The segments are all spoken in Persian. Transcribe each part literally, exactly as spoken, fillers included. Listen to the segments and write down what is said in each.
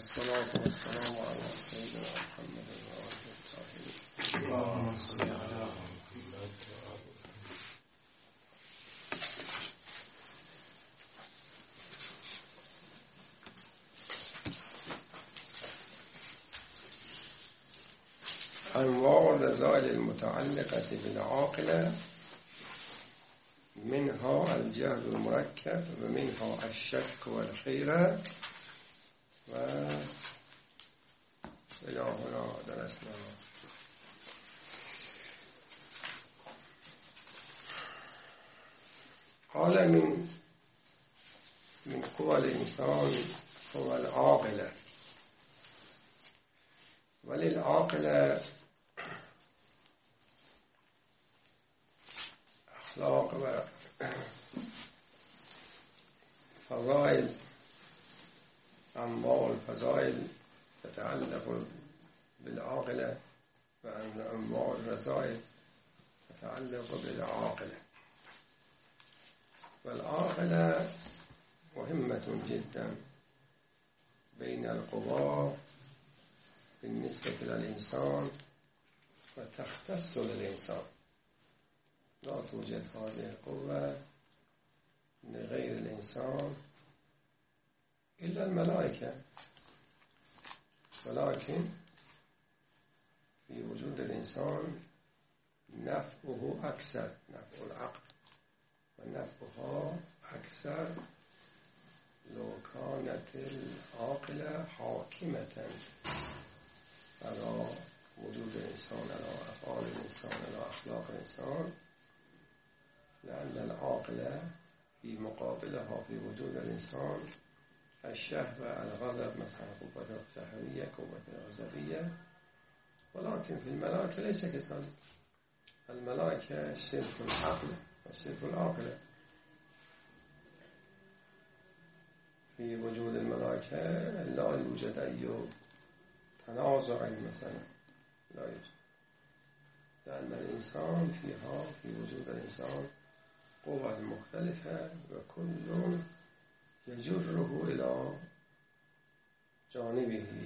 والصلاة والسلام على سيدنا محمد وآله الطاهرين. اللهم صل على محمد. انواع الرذائل المتعلقة بالعاقلة منها الجهل المركب و منها الشك والحيرة و الهنا درسنا. قال من من قوى الإنسان هو العاقلة، وللعاقلة أخلاق و فضائل، أنواع الفضائل تتعلق بالعاقلة وأنواع الرذائل تتعلق بالعاقلة. والعاقلة مهمة جدا بين القوى بالنسبة للإنسان وتختص للإنسان. لا توجد هذه القوة لغير الإنسان إلا الملائكة، ولكن في وجود الإنسان نفعه أكثر، نفع العقل ونفعها أكثر لو كانت العاقلة حاكمة على وجود الإنسان، على أفعال الإنسان، على أخلاق الإنسان، لأن العاقلة في مقابلها في وجود الإنسان الشهوة، الغضب، مثلا قوة الشهوية، قوة الغضبية. ولكن في الملائكة ليس كذلك. الملائكة صرف العقل وصرف العاقلة. في وجود الملائكة لا يوجد أي تنازع مثلا، لا يوجد، لأن الإنسان فيها في وجود الإنسان قوى مختلفة وكل يجره إلى جانبه،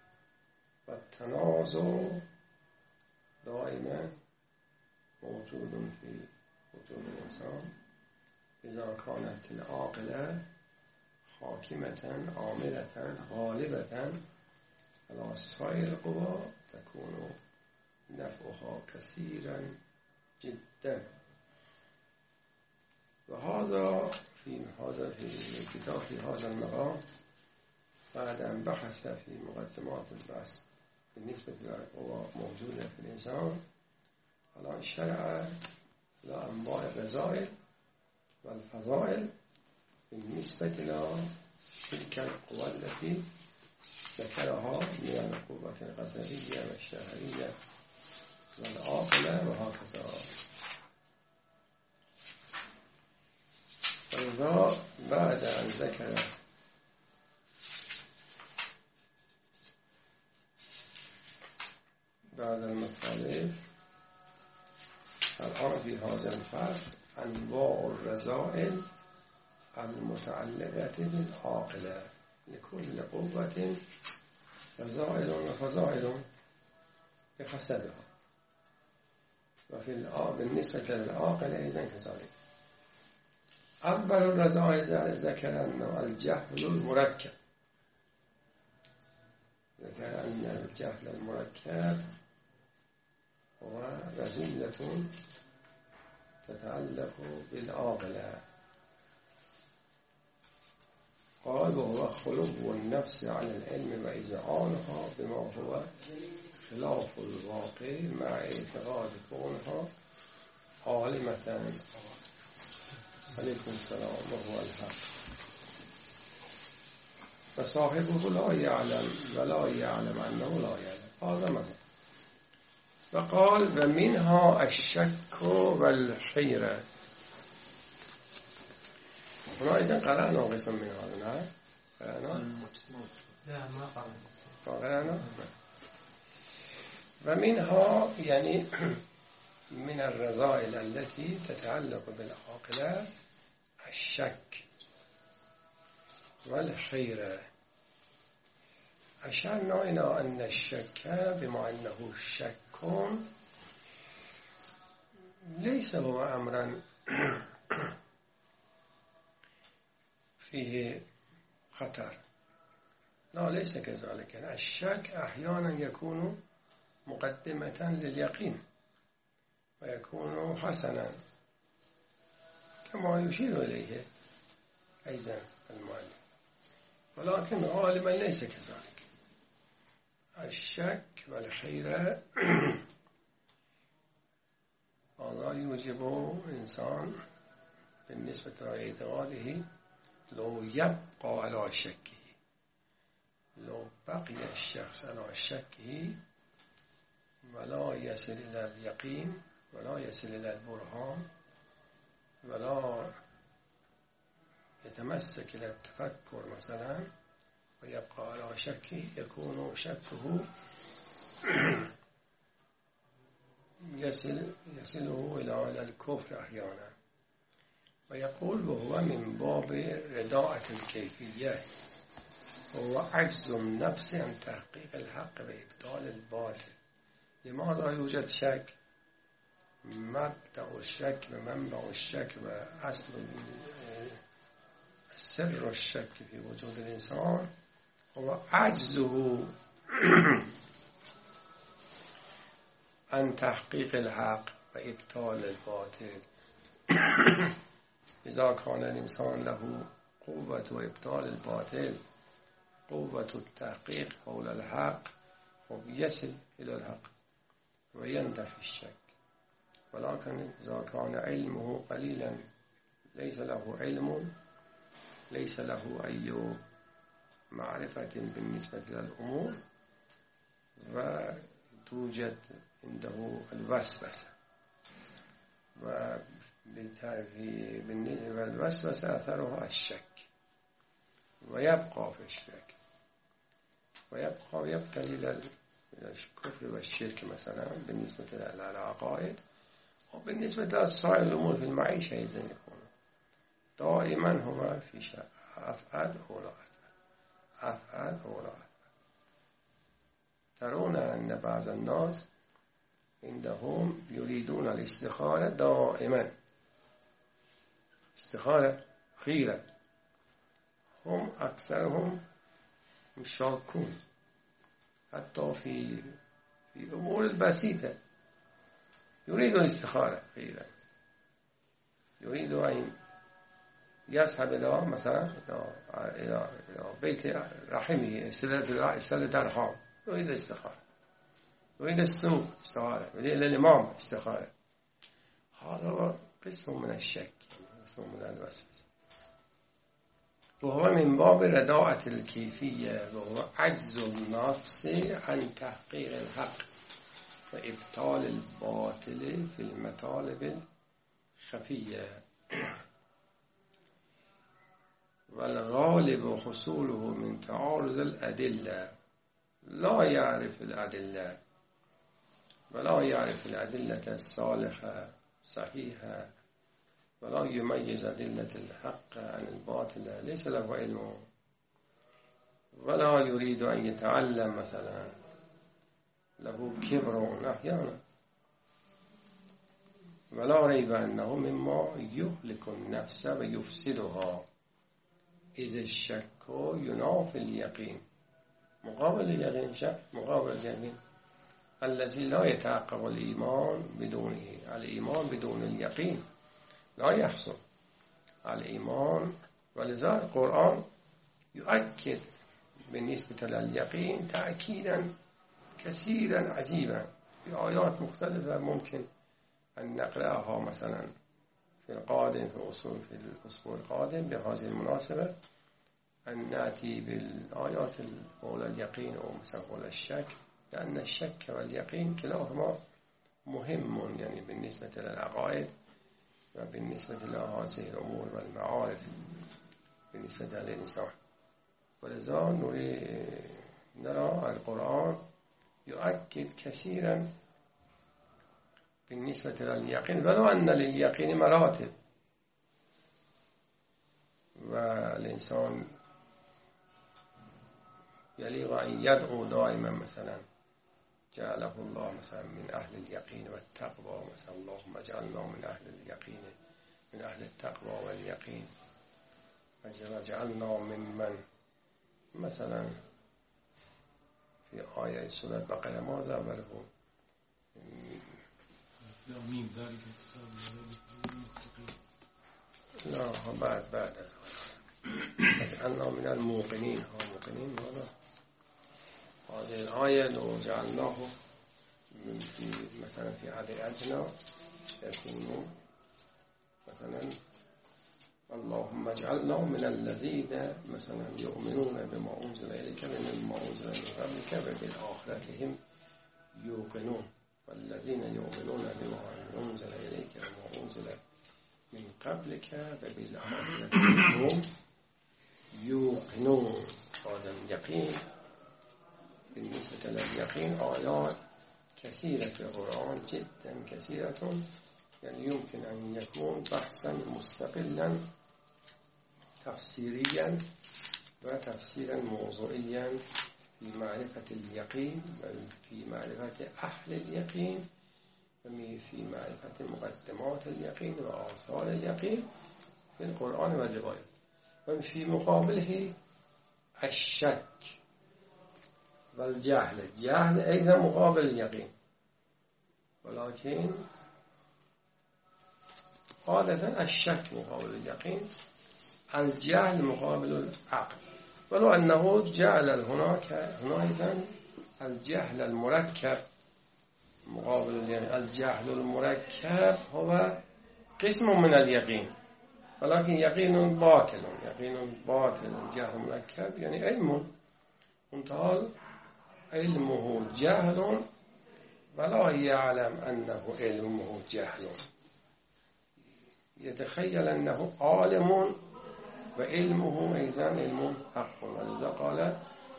والتنازع دائما موجود في وجود الإنسان. إذا كانت العاقلة حاكمة عاملة غالبة على سائر القوى تكون نفعها كثيرا جدا. وهذا في هذا في كتاب في هذا المقام بعد أن بحث في مقدمات البحث بالنسبة للقوى موجودة في الإنسان، الآن شرع لأنواع الرذائل والفضائل بالنسبة إلى تلك القوى التي ذكرها من القوة الغضبية والشهوية والعاقلة وهكذا. فإذا بعد أن ذكر بعد المطالب الآن في هذا الفصل أنواع الرذائل المتعلقة بالعاقلة. لكل قوة رذائل وفضائل بحسبها، وفي بالنسبة للعاقلة أيضا كذلك. أول الرذائل ذكر أنه الجهل المركب، ذكر أن الجهل المركب هو رذيلة تتعلق بالعاقلة. قال وهو خلو النفس عن العلم وإذعانها بما هو خلاف الواقع مع اعتقاد كونها عالمة. عليكم السلام. وهو الحق فصاحبه لا يعلم ولا يعلم أنه لا يعلم. هذا معنى. فقال ومنها الشك والحيرة. هنا إذن قرأنا قسم من هذا. قرأنا؟ لا ما قرأنا. قرأنا؟ ومنها يعني من الرذائل التي تتعلق بالعاقلة الشك والحيرة. أشرنا إلى أن الشك بما أنه شك ليس هو أمرا فيه خطر. لا، ليس كذلك. الشك أحيانا يكون مقدمة لليقين ويكون حسنا كما يشير إليه أيضا المؤلف، ولكن غالبا ليس كذلك. الشك والحيرة هذا يوجب إنسان بالنسبة لاعتقاده لو يبقى على شكه، لو بقي الشخص على شكه ولا يصل إلى اليقين ولا يصل إلى البرهان ولا يتمسك إلى التفكر مثلا ويبقى على شكه، يكون شكه يصل يصله إلى الكفر أحيانا. ويقول وهو من باب رداءة الكيفية، هو عجز النفس عن تحقيق الحق وإبطال الباطل. لماذا يوجد شك؟ مبدأ الشك ومنبع الشك وأصل سر الشك في وجود الإنسان هو عجزه عن تحقيق الحق وإبطال الباطل. إذا كان الإنسان له قوة وإبطال الباطل، قوة التحقيق حول الحق، يصل إلى الحق وينتفي الشك. ولكن إذا كان علمه قليلا، ليس له علم، ليس له أي معرفة بالنسبة للأمور، وتوجد عنده الوسوسة، والوسوسة أثرها الشك، ويبقى في الشك ويبقى ويبتلي إلى الكفر والشرك مثلا بالنسبة للعقائد، وبالنسبة لسائر الأمور في المعيشة إذن يكون دائما هو في شك، أفعل أو لا أفعل، أفعل أو لا أفعل. ترون أن بعض الناس عندهم يريدون الاستخارة دائما، استخارة خيرة، هم أكثرهم مشاكون حتى في في أمور البسيطة. يريد الاستخارة خيرة، يريد أن يذهب إلى مثلا إلى بيت رحمه، صلة الرحم، يريد الاستخارة، يريد السوق استخارة، يريد الإمام استخارة. هذا قسم من الشك، قسم من الوسوسة. وهو من باب رداءة الكيفية، وهو عجز النفس عن تحقيق الحق وإبطال الباطل في المطالب الخفية. والغالب حصوله من تعارض الأدلة، لا يعرف الأدلة ولا يعرف الأدلة الصالحة صحيحة، ولا يميز أدلة الحق عن الباطل، ليس له علم، ولا يريد أن يتعلم مثلا، له كبر أحيانا. ولا ريب أنه مما يهلك النفس ويفسدها، إذ الشك ينافي اليقين. مقابل اليقين شك، مقابل اليقين الذي لا يتعقب الإيمان بدونه. الإيمان بدون اليقين لا يحصل الإيمان. ولذا القرآن يؤكد بالنسبة لليقين تأكيدا كثيرا عجيبا في آيات مختلفة، ممكن أن نقرأها مثلا في القادم في أصول في الأسبوع القادم بهذه المناسبة، أن نأتي بالآيات حول اليقين أو مثلا حول الشك، لأن الشك واليقين كلاهما مهم يعني بالنسبة للعقائد وبالنسبة لهذه الأمور والمعارف بالنسبة للإنسان. ولذا نرى القرآن يؤكد كثيرا بالنسبة لليقين، ولو أن لليقين مراتب، والإنسان يليق أن يدعو دائما مثلا جعله الله مثلا من أهل اليقين والتقوى مثلا اللهم اجعلنا من أهل اليقين من أهل التقوى واليقين وجعلنا ممن مثلا في آية سورة بقرة ماذا بله لا بعد بعد وجعلنا من الموقنين ها موقنين هذا هذه الآية لو جعلناه من في مثلا في هذه أدنى يكون مثلا اللهم اجعلنا من الذين مثلا يؤمنون بما أنزل إليك مما أنزل من قبلك وبالآخرة هم يوقنون والذين يؤمنون بما أنزل إليك وما أنزل من قبلك وبالآخرة هم يوقنون. هذا اليقين بالنسبة لليقين آيات كثيرة في القرآن جدا كثيرة، يعني يمكن أن يكون بحثا مستقلا تفسيريا وتفسيرا موضوعيا في معرفة اليقين وفي معرفة أهل اليقين وفي معرفة مقدمات اليقين وآثار اليقين في القرآن والرواية، وفي مقابله الشك والجهل. الجهل أيضا مقابل اليقين، ولكن عادة الشك مقابل اليقين، الجهل مقابل العقل، ولو أنه جعل هناك هنا الجهل المركب مقابل اليقين. الجهل المركب هو قسم من اليقين، ولكن يقين باطل يقين باطل الجهل المركب يعني علم انتهى علمه جهل ولا يعلم أنه علمه جهل، يتخيل أنه عالم وعلمه أيضا علم حق. ولذا قال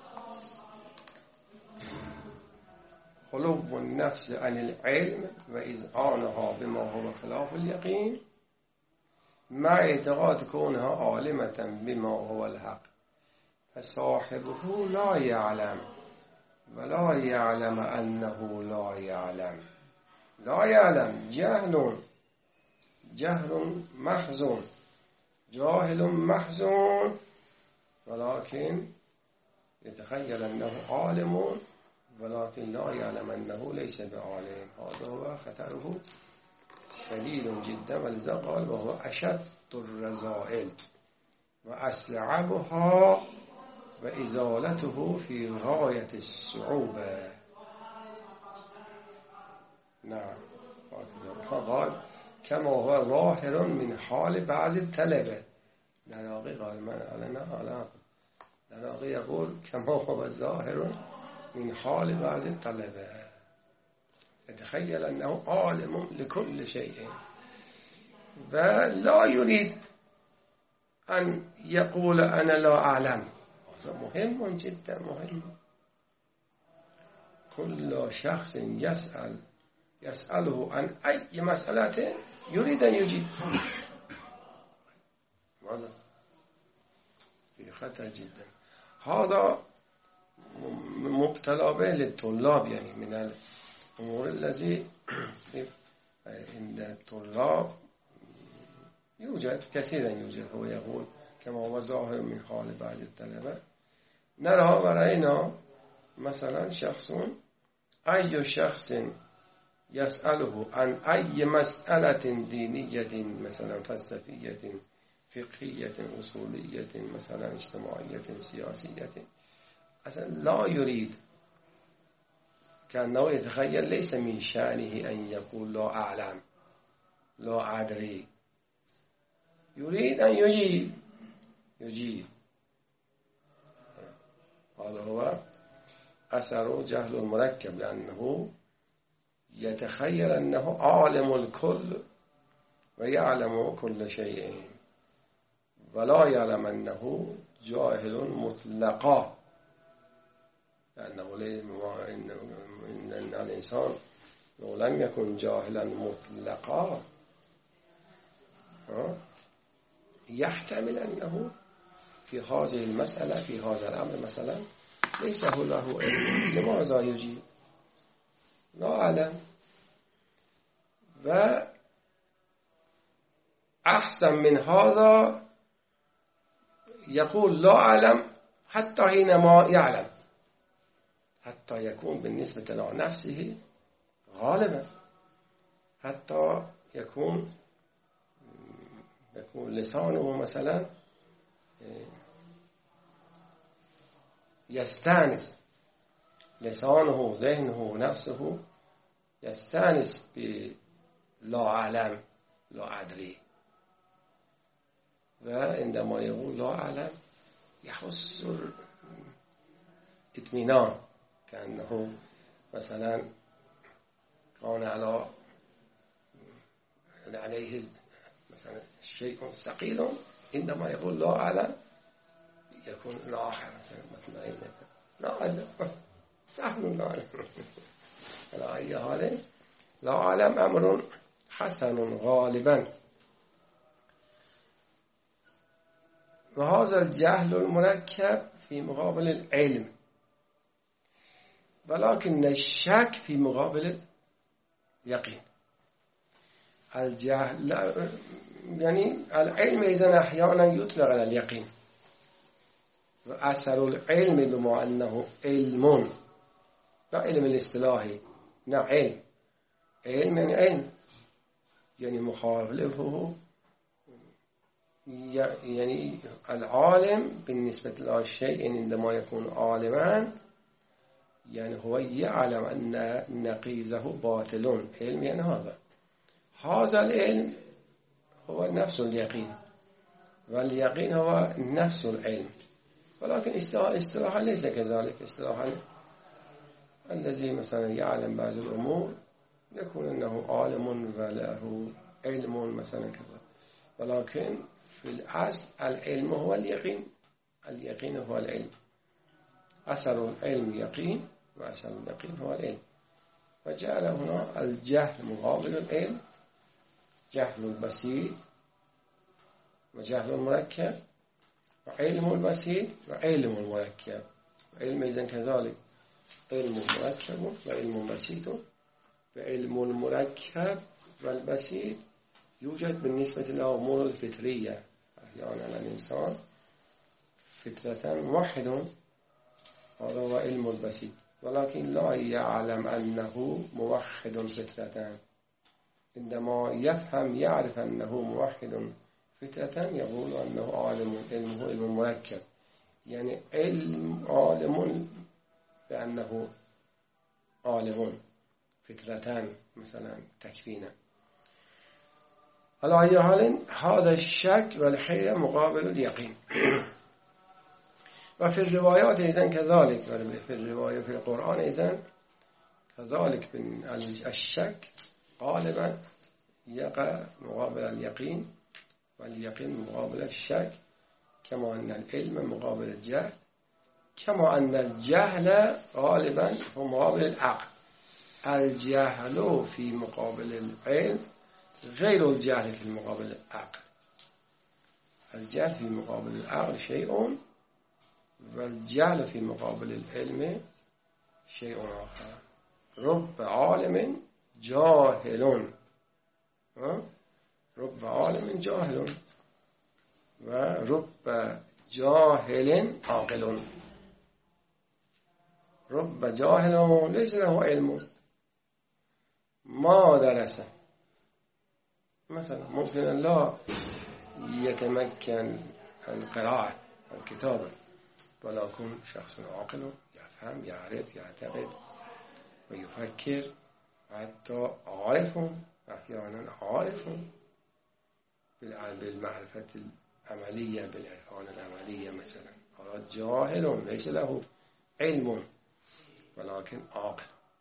خلو النفس عن العلم وإذعانها بما هو خلاف اليقين مع اعتقاد كونها عالمة بما هو الحق، فصاحبه لا يعلم ولا يعلم أنه لا يعلم. لا يعلم جهل جهل محزون جاهل محزون، ولكن يتخيل أنه عالم ولكن لا يعلم أنه ليس بعالم. هذا هو خطره شديد جدا، ولذا قال وهو أشد الرذائل وأصعبها وإزالته في غاية الصعوبة. نعم قال كما هو ظاهر من حال بعض الطلبة. دراغي قال من أنا على دراغي يقول كما هو ظاهر من حال بعض الطلبة، يتخيل أنه عالم لكل شيء ولا يريد أن يقول أنا لا أعلم. هذا مهم جدا مهم. كل شخص يسأل يسأله عن أي مسألة يريد أن يجيب. ماذا؟ في خطر جدا. هذا مبتلى به للطلاب، يعني من الأمور الذي عند الطلاب يوجد كثيرا يوجد. هو يقول كما هو ظاهر من حال بعض الطلبة. نرى ورأينا مثلا شخص أي شخص يسأله عن أي مسألة دينية مثلا فلسفية فقهية أصولية مثلا اجتماعية سياسية أصلا لا يريد، كأنه يتخيل ليس من شأنه أن يقول لا أعلم لا أدري، يريد أن يجيب يجيب. هذا هو أثر جهل المركب، لأنه يتخيل أنه عالم الكل ويعلم كل شيء ولا يعلم أنه جاهل مطلقا، لأنه إن الإنسان لو لم يكن جاهلا مطلقا يحتمل أنه في هذه المسألة في هذا الأمر مثلا ليس له له علم لماذا يجيب؟ لا أعلم. و أحسن من هذا يقول لا أعلم حتى حينما يعلم، حتى يكون بالنسبة لنفسه غالبا، حتى يكون يكون لسانه مثلا يستانس، لسانه ذهنه نفسه يستانس بلا أعلم لا أدري. وعندما يقول لا أعلم يحس اطمئنان، كأنه مثلا كان على عليه مثلا شيء ثقيل، عندما يقول لا أعلم يكون الآخر مثلا مطمئن، لا أعلم سهل لا أعلم. على أي حال لا أعلم أمر حسن غالبا. وهذا الجهل المركب في مقابل العلم، ولكن الشك في مقابل اليقين. الجهل يعني العلم إذا أحيانا يطلق على اليقين، وأثر العلم بما أنه علم، لا علم الاصطلاحي، لا علم. علم يعني علم، يعني مخالفه يعني العالم بالنسبة للشيء عندما يكون عالما يعني هو يعلم أن نقيضه باطل. علم يعني هذا هذا العلم هو نفس اليقين، واليقين هو نفس العلم، ولكن اصطلاحا ليس كذلك. اصطلاحا الذي مثلا يعلم بعض الأمور يكون أنه عالم وله علم مثلا كذا، ولكن في الأصل العلم هو اليقين، اليقين هو العلم. أثر العلم يقين، وأثر اليقين هو العلم. وجعل هنا الجهل مقابل العلم، جهل البسيط وجهل المركب، وعلم البسيط وعلم المركب. علم إذن كذلك علم مركب وعلم بسيط. وعلم المركب والبسيط يوجد بالنسبة للأمور الفطرية. أحيانا الإنسان فطرة موحد، هذا هو علم البسيط، ولكن لا يعلم أنه موحد فطرة. عندما يفهم يعرف أنه موحد فطرة يقول أنه عالم، علمه علم مركب، يعني علم عالم بأنه عالم فطرة مثلا تكفينا. على أي حال هذا الشك والحيرة مقابل اليقين. وفي الروايات إذن كذلك، في الرواية في القرآن إذن كذلك الشك غالبا يقع مقابل اليقين، واليقين مقابل الشك، كما أن العلم مقابل الجهل، كما أن الجهل غالبا هو مقابل العقل. الجهل في مقابل العلم غير الجهل في مقابل العقل. الجهل في مقابل العقل شيء، والجهل في مقابل العلم شيء آخر. رب عالم جاهل، رب عالم جاهل، ورب جاهل عاقل. رب جاهل ليس له علم، ما درس، مثلا ممكن لا يتمكن القراءة الكتابة، ولكن شخص عاقل يفهم يعرف يعتقد ويفكر، حتى عارف، أحيانا عارف بالمعرفة العملية، بالعرفان العملية مثلا. هذا جاهل ليس له علم ولكن عاقل.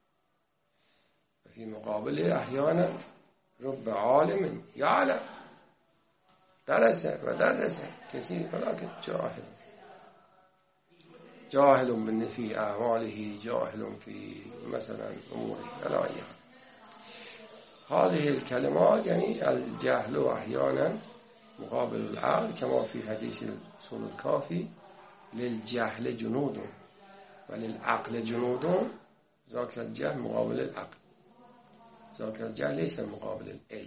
وفي مقابله أحيانا رب عالم يعلم، درس ودرس كثير ولكن جاهل، جاهل في أعماله، جاهل في مثلا أموره. لا يعني هذه الكلمات يعني الجهل أحيانا مقابل العقل، كما في حديث الأصول الكافي للجهل جنود ولی العقل جنود ذاك الجهل مقابل العقل، ذاك الجهل ليس مقابل العلم،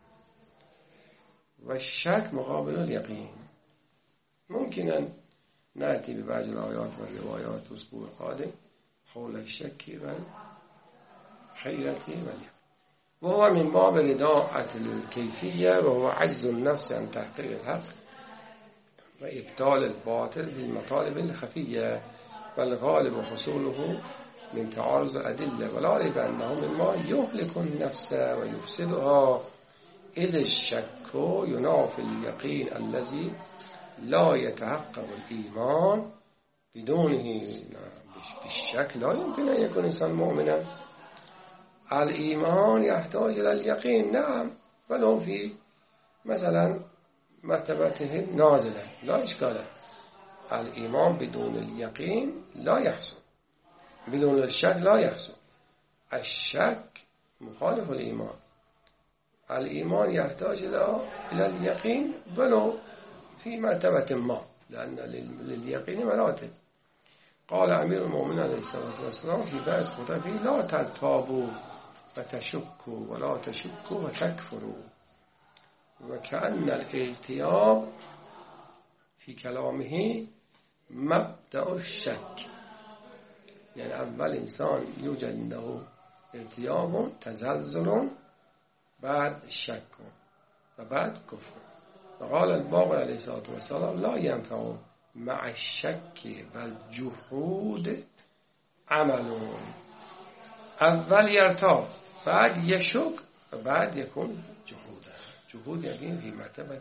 والشك مقابل اليقين. ممكن أن نأتي ببعض الآيات والروايات والأسبوع القادم حول الشك والحيرة واليقين، وهو من باب رداءة الكيفية، وهو عجز النفس عن تحقيق الحق وإبطال الباطل بالمطالب الخفية، والغالب حصوله من تعارض الأدلة، ولا ريب أنه مما يهلك النفس ويفسدها، إذ الشك ينافي اليقين الذي لا يتحقق الإيمان بدونه. بالشك لا يمكن أن يكون إنسان مؤمنا. الإيمان يحتاج إلى اليقين، نعم، ولو في مثلا مرتبته نازلة لا إشكال. الإيمان بدون اليقين لا يحصل، بدون الشك لا يحصل. الشك مخالف الإيمان. الإيمان يحتاج إلى اليقين ولو في مرتبة ما، لأن لليقين مراتب. قال أمير المؤمنين عليه الصلاة والسلام في بعض خطبه: لا ترتابوا وتشكوا ولا تشكوا وتكفروا. وكأن الارتياب في كلامه مبدأ الشك، يعني أول إنسان يوجد عنده ارتياب تزلزل، بعد شك وبعد كفر. وقال الباقر عليه الصلاة والسلام: لا ينفع مع الشك والجحود عمل. اول يرتاب، بعد يشك، و بعد يكون جحود. جحود يعني في مرتبة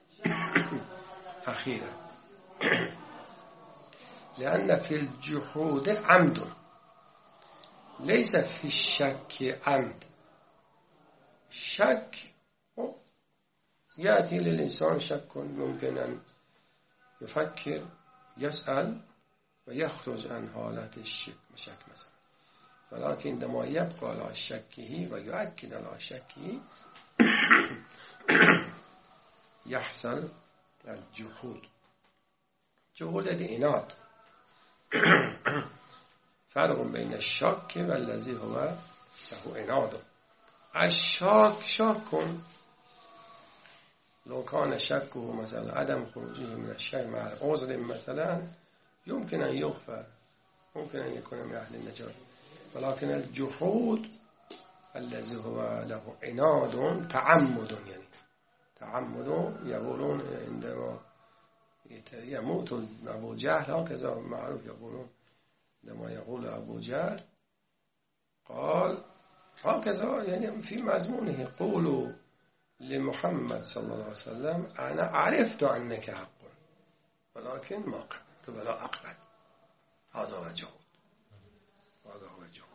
أخيرة، لأن في الجحود عمد، ليس في الشك عمد. شك يأتي للإنسان شك، ممكن أن يفكر، يسأل ويخرج عن حالة الشك مثلا، ولكن عندما يبقى على شكه ويؤكد على شكه يحصل الجحود. جحود العناد. فرق بين الشك والذي هو له عناد. الشك شك لو كان شكه مثلا عدم خروجه من الشيء مع عذر مثلا يمكن أن يغفر، ممكن أن يكون من أهل النجاة. ولكن الجحود الذي هو له عناد تعمد، يعني تعمد. يقولون عندما يموت أبو جهل، هكذا معروف يقولون، عندما يقول أبو جهل قال هكذا، يعني في مضمونه: قولوا لمحمد صلى الله عليه وسلم أنا عرفت أنك حق ولكن ما قبلت ولا أقبل. هذا هو الجحود، هذا هو الجحود.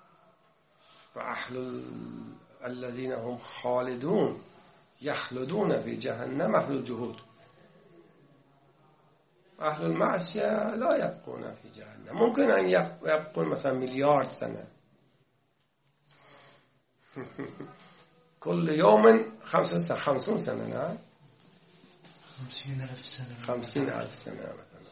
وأهل الذين هم خالدون يخلدون في جهنم أهل الجحود. أهل المعصية لا يبقون في جهنم، ممكن أن يبقون مثلا مليار سنة كل يوم خمسة خمسون سنة، نعم، خمسين ألف سنة، خمسين ألف سنة مثلا.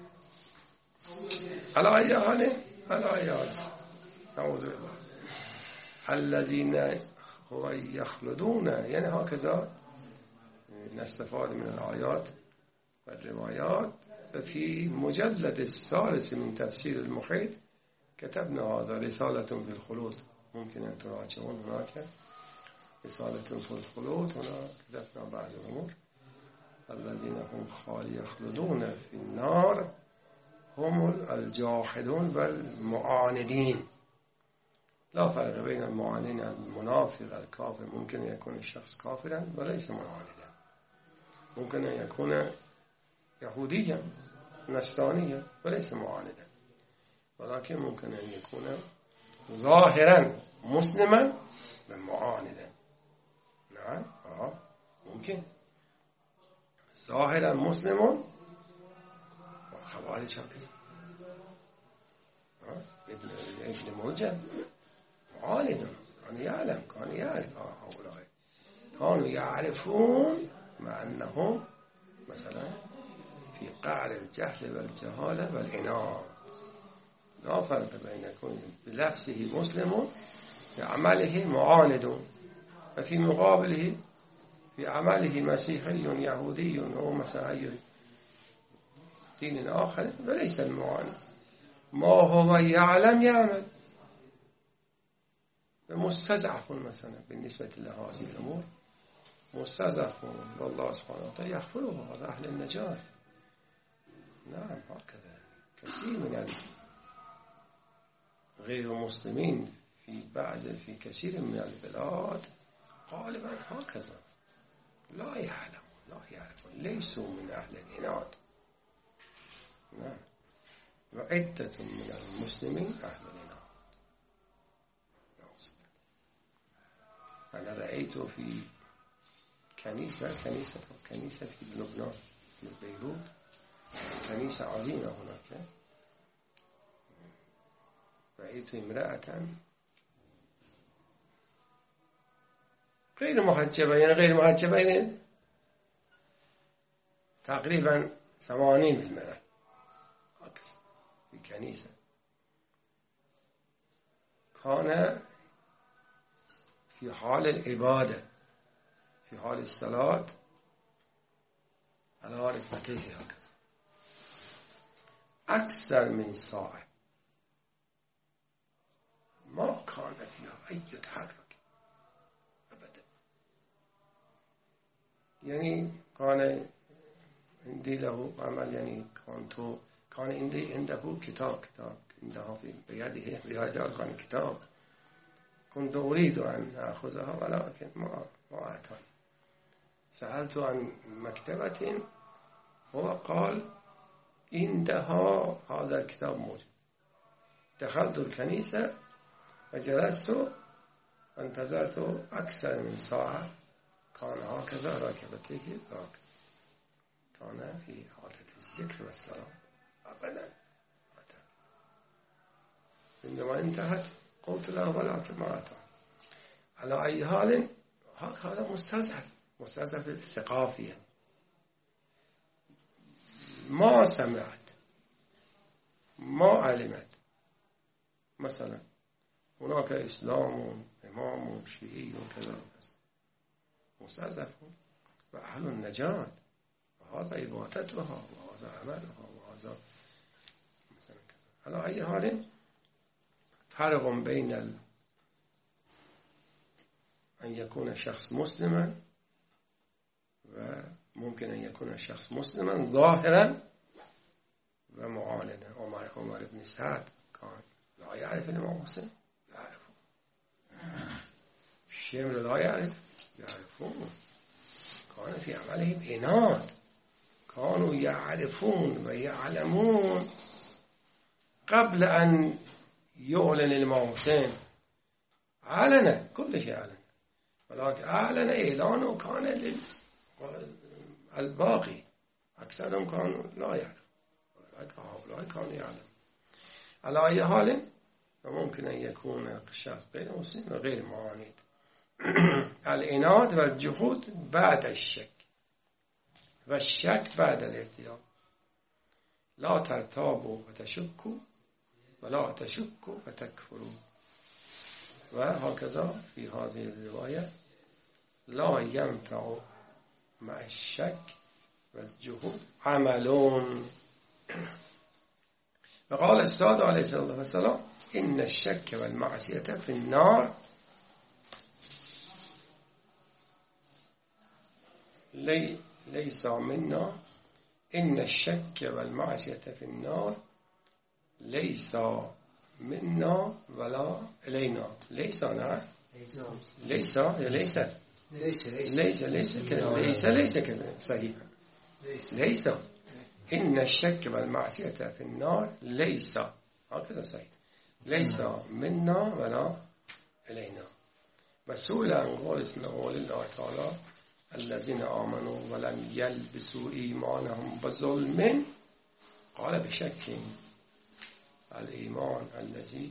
على أي حال، على أي حال، نعوذ بالله. الذين هو يخلدون، يعني هكذا نستفاد من الآيات والروايات. في مجلد الثالث من تفسير المحيط كتبنا هذا رسالة في الخلود، ممكن أن تراجعون هناك رسالة في الخلود. هنا كتبنا بعض الأمور. الذين هم خال يخلدون في النار هم الجاحدون والمعاندين. لا فرق بين المعاندين المنافق الكافر. ممكن يكون الشخص كافرا وليس معاندا، ممكن أن يكون يهوديا نصرانيا وليس معاندا، ولكن ممكن أن يكون ظاهرا مسلما ومعاندا. نعم، آه ممكن ظاهرا مسلم وخوارج هكذا. ابن ابن موجب معاند، كان يعلم، كان يعرف هؤلاء، كانوا يعرفون مع أنهم مثلا في قعر الجهل والجهالة والعناد. لا فرق بينكم بلفظه مسلم في عمله معاند وفي مقابله في عمله مسيحي يهودي أو مسيحي دين آخر وليس المعاند. ما هو يعلم يعمل. مستضعف مثلا بالنسبة لهذه الأمور مستضعف والله سبحانه وتعالى يغفره على أهل النجاة. نعم هكذا كثير من غير المسلمين في بعض في كثير من البلاد غالبا هكذا لا يعلمون لا يعرفون ليسوا من أهل العناد. نعم وعدة من المسلمين أهل العناد. أنا رأيت في كنيسة كنيسة كنيسة في لبنان في بيروت كنيسة عظيمة هناك. رأيت امرأة غير محجبة يعني غير محجبة يعني تقريبا ثمانين بالمئة في كنيسة كان في حال العبادة في حال الصلاة على ركبتيه هكذا أكثر من ساعة ما كان فيها أي تحرك أبدا. يعني كان عندي له عمل يعني كان كان عندي عنده كتاب كتاب عنده في بيده بيده كان كتاب كنت أريد أن أخذها ولكن ما ما أتاني. سألت عن مكتبة هو قال عندها هذا الكتاب موجود. دخلت الكنيسة وجلست وانتظرت أكثر من ساعة كان هكذا راكبته راكب كان في حالة الذكر والصلاة أبدا. عندما انتهت قلت له ولكن ما أتى. على أي حال هذا مستضعف مستضعف الثقافي ما سمعت ما علمت. مثلا هناك إسلام إمام شيعي وكذا مستضعف وأهل النجاة وهذا عبادتها وهذا عملها وهذا مثلا كذا. على أي حال فرق بين ال... أن يكون شخص مسلما وممكن أن يكون شخص مسلما ظاهرا ومعاندا. عمر عمر بن سعد كان لا يعرف الإمام مسلم يعرفه. الشمر لا يعرف يعرفون. كان في عملهم عناد. كانوا يعرفون ويعلمون قبل أن يعلن الإمام حسين أعلن كل شيء أعلن ولكن أعلن إعلانه كان للباقي أكثرهم كانوا لا يعلم ولكن هؤلاء كانوا يعلم. على أي حال ممكن أن يكون الشخص غير مسلم وغير معاند. العناد والجحود بعد الشك والشك بعد الارتياب. لا ترتابوا وتشكوا ولا تشكوا فتكفروا. وهكذا في هذه الرواية لا ينفع مع الشك والجحود عملون. وقال الصادق عليه الصلاة والسلام إن الشك والمعصية في النار لي ليس منا. إن الشك والمعصية في النار ليس منا ولا إلينا. ليس نعم ليس ليس ليس ليس ليس كذا ليس ليس كذا صحيح ليس. إن الشك والمعصية في النار ليس هكذا صحيح ليس منا ولا إلينا. وسئل عن قول الله تعالى الذين آمنوا ولم يلبسوا إيمانهم بظلم قال بشك. الإيمان الذي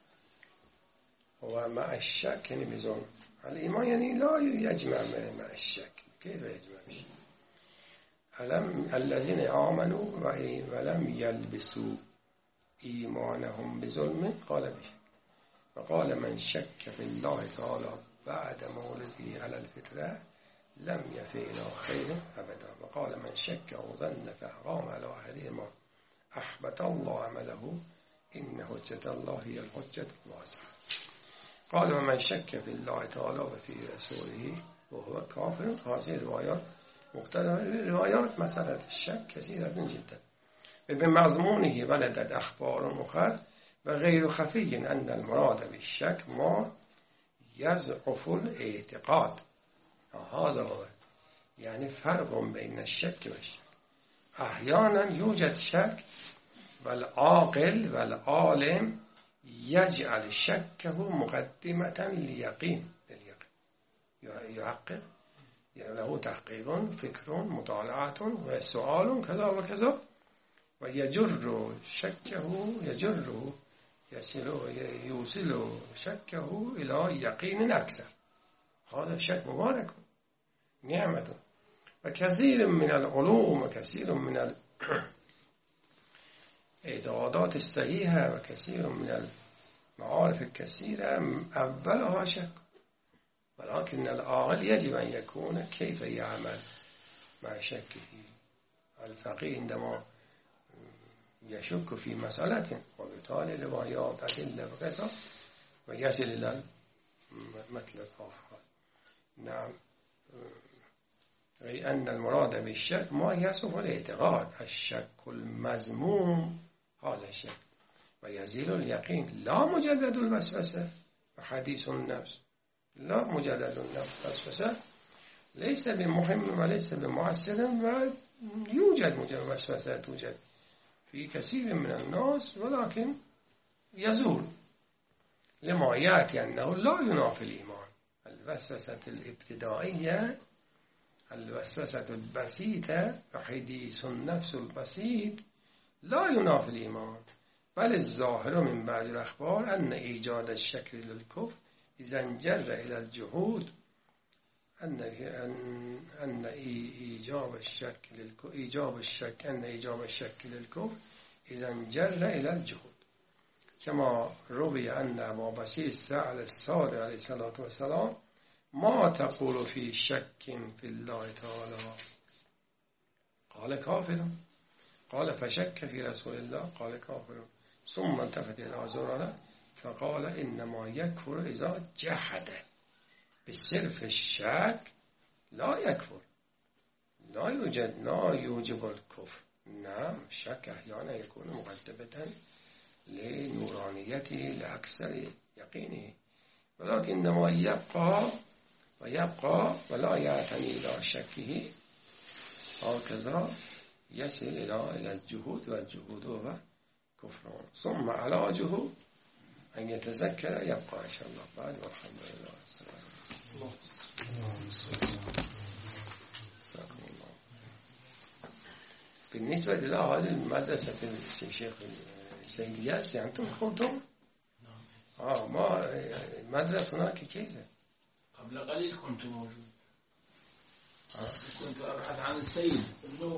هو مع الشك يعني بظلم. الإيمان يعني لا يجمع مع الشك. كيف يجمع الشك؟ الذين آمنوا ولم يلبسوا إيمانهم بظلم قال بشك. وقال من شك في الله تعالى بعد مولده على الفطرة لم يفي إلى خير أبدا. وقال من شك وظن فأقام على أحدهما أحبط الله عمله إن حجة الله هي الحجة الواضحة. قال ومن شك في الله تعالى وفي رسوله وهو كافر. هذه الروايات مختلفة. روايات مسألة الشك كثيرة جدا. بمضمونه ولدت أخبار أخرى وغير خفي أن المراد بالشك ما يضعف الاعتقاد. هذا هو يعني فرق بين الشك والشك. أحيانا يوجد شك والعاقل والعالم يجعل شكه مقدمة ليقين يحقق له تحقيق فكر مطالعة وسؤال كذا وكذا ويجر شكه يجر يصل يوصل شكه إلى يقين أكثر. هذا الشك مبارك نعمة. وكثير من العلوم وكثير من الإعدادات الصحيحة وكثير من المعارف الكثيرة أولها شك. ولكن العاقل يجب أن يكون كيف يعمل مع شكه. الفقيه عندما يشك في مسألة وبالتالي روايات أدلة وكذا ويصل إلى المطلب آخر. نعم. أي أن المراد بالشك ما يصف الاعتقاد. الشك المذموم هذا الشك ويزيل اليقين لا مجرد الوسوسة وحديث النفس. لا مجرد النفس وسوسة ليس بمهم وليس بمؤثر. ويوجد مجرد وسوسة توجد في كثير من الناس ولكن يزول لما يأتي أنه لا ينافي الإيمان. الوسوسة الابتدائية الوسوسة البسيطة وحديث النفس البسيط لا ينافي الإيمان. بل الظاهر من بعض الأخبار أن إيجاد الشك للكفر إذا انجر إلى الجهود أن أن إيجاب الشك للكفر إيجاب الشك أن إيجاب الشك للكفر إذا انجر إلى الجهود. كما روي أن أبا بصير سأل الصادق عليه الصلاة والسلام ما تقول في شك في الله تعالى؟ قال كافر. قال فشك في رسول الله؟ قال كافر. ثم التفت إلى زرارة فقال إنما يكفر إذا جحد. بالصرف الشك لا يكفر. لا يوجد لا يوجب الكفر. نعم الشك أحيانا يكون مقدمة لنورانيته لأكثر يقينه ولكنما يبقى ويبقى ولا يعتني إلى شكه هكذا يصل إلى إلى الجهود والجهود هو كفر. ثم علاجه أن يتذكر يبقى إن شاء الله بعد. والحمد لله. بالنسبة إلى هذه المدرسة الشيخ السيديات أنتم كنتم آه ما المدرسة هناك كيف قبل قليل كنت موجود. آه. كنت أبحث عن السيد